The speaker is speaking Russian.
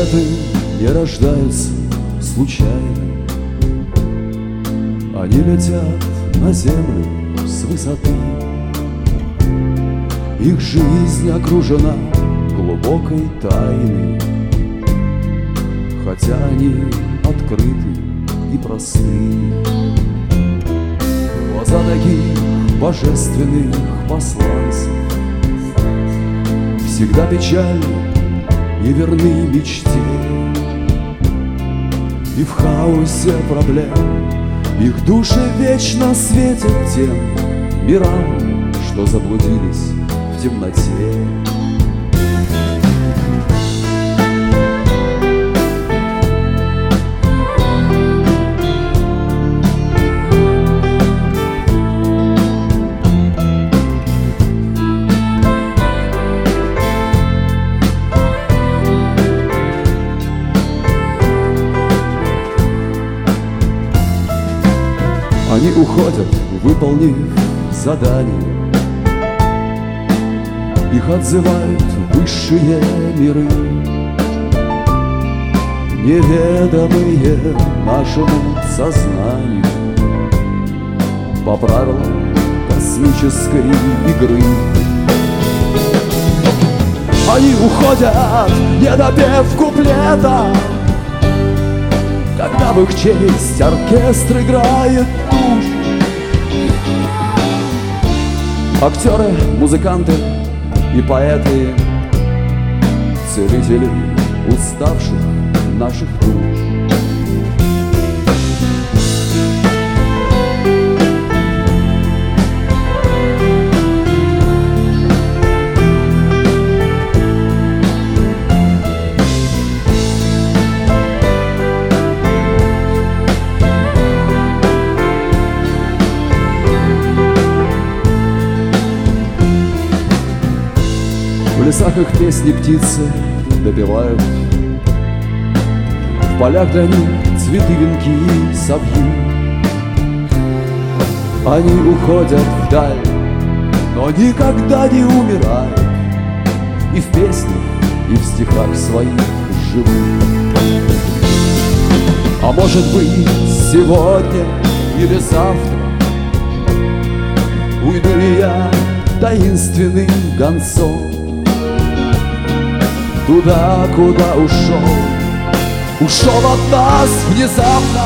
Поэты не рождаются случайно, они летят на землю с высоты. Их жизнь окружена глубокой тайной, хотя они открыты и просты. Глаза таких божественных посланцев всегда печальны и верны мечте. И в хаосе проблем их души вечно светят тем мирам, что заблудились в темноте. Они уходят, выполнив задание. Их отзывают высшие миры, неведомые нашему сознанию, по правилам космической игры. Они уходят, не допев куплета, когда в их честь оркестр играет тушь. Актеры, музыканты и поэты, целители уставших наших душ. В лесах их песни птицы допевают, в полях для них цветы, венки и совью. Они уходят вдаль, но никогда не умирают, и в песнях, и в стихах своих живут. А может быть, сегодня или завтра уйду ли я таинственным гонцом туда, куда ушел от нас внезапно.